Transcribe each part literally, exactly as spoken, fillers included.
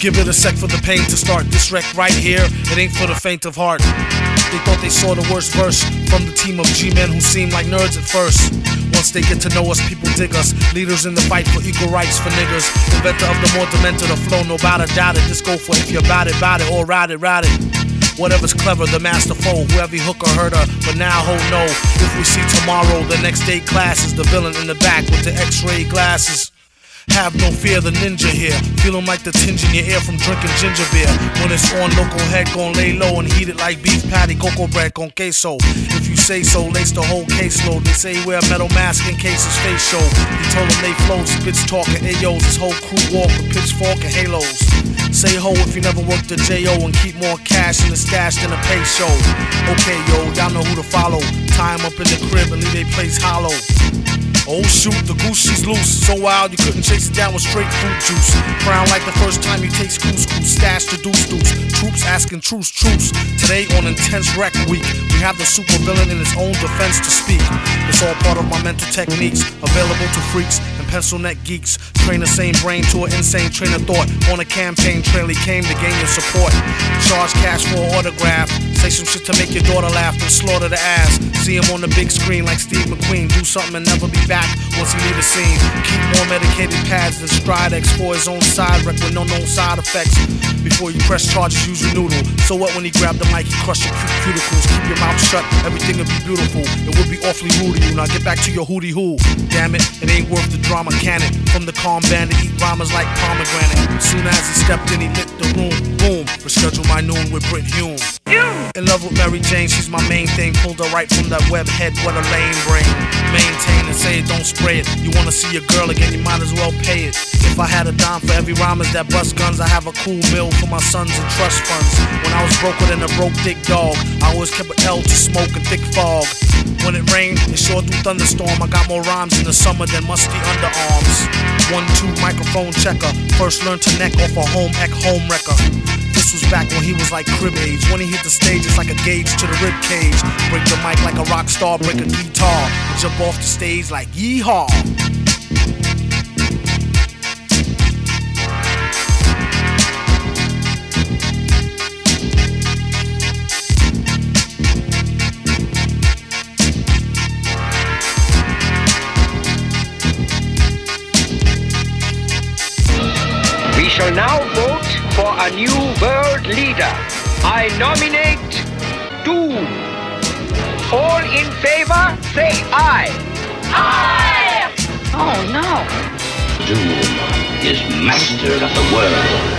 Give it a sec for the pain to start. This wreck right here, it ain't for the faint of heart. They thought they saw the worst verse from the team of G-men who seemed like nerds at first. Once they get to know us, people dig us. Leaders in the fight for equal rights for niggas. Inventor of the more demented, the flow, no doubt doubt it. Just go for it if you're about it, about it, or ride it, ride it. Whatever's clever, the masterful, whoever hook or hurt her. But now, ho, no. If we see tomorrow, the next day class is the villain in the back with the x-ray glasses. Have no fear, the ninja here. Feeling like the tinge in your ear from drinking ginger beer. When it's on, local head gon' lay low and heat it like beef patty, cocoa bread con queso. If you say so, lace the whole caseload. They say wear a metal mask in case his face show. He told them they flow, spits talking Ayos. His whole crew walk with pitchfork and halos. Say ho if you never worked a J O and keep more cash in the stash than a pay show. Okay, yo, y'all know who to follow. Tie him up in the crib and leave they place hollow. Oh shoot, the goose she's loose, so wild you couldn't chase it down with straight fruit juice. Frown like the first time you taste couscous, stash the deuce deuce. Troops asking truce, truce. Today on Intense Rec Week, we have the super villain in his own defense to speak. It's all part of my mental techniques, available to freaks and pencil neck geeks. Train the same brain to an insane train of thought. On a campaign trail he came to gain your support. Charge cash for an autograph. Say some shit to make your daughter laugh and slaughter the ass. See him on the big screen like Steve McQueen. Do something and never be back once he leave the scene. Keep more medicated pads than Stridex for his own side wreck with no known side effects. Before you press charges, use your noodle. So what when he grab the mic, he crush your cute cuticles. Keep your mouth shut, everything will be beautiful. It would be awfully rude to you. Now get back to your hootie hoo. Damn it, it ain't worth the drama, can it? From the calm band to eat rhymes like pomegranate. Soon as he stepped in, he lit the room. Boom, reschedule my noon with Brit Hume. In love with Mary Jane, she's my main thing. Pulled her right from that web head, what a lame brain. Maintain and say it, don't spray it. You wanna see your girl again, you might as well pay it. If I had a dime for every rhymers that bust guns, I have a cool bill for my sons and trust funds. When I was broker than a broke dick dog, I always kept an L to smoke and thick fog. When it rained, it sure through thunderstorm. I got more rhymes in the summer than musty underarms. One, two, microphone checker. First learned to neck off a home ec home wrecker. This was back when he was like crib age. When he hit the stage, it's like a gauge to the rib cage. Break the mic like a rock star, break a guitar, and jump off the stage like yeehaw. We shall now vote for a new world leader. I nominate Doom. All in favor, say aye. Aye! Oh no. Doom is master of the world.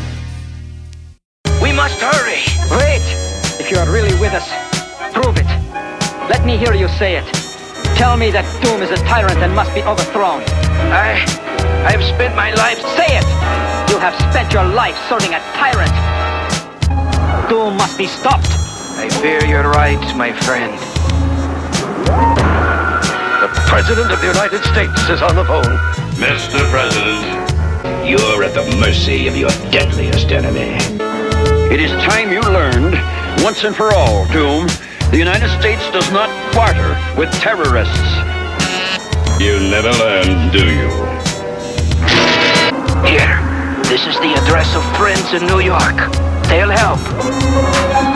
We must hurry. Wait. If you are really with us, prove it. Let me hear you say it. Tell me that Doom is a tyrant and must be overthrown. I... I have spent my life... Say it! You have spent your life serving a tyrant. Doom must be stopped. I fear you're right, my friend. The President of the United States is on the phone. Mister President, you're at the mercy of your deadliest enemy. It is time you learned, once and for all, Doom, the United States does not barter with terrorists. You never learn, do you? Here, this is the address of friends in New York. They'll help.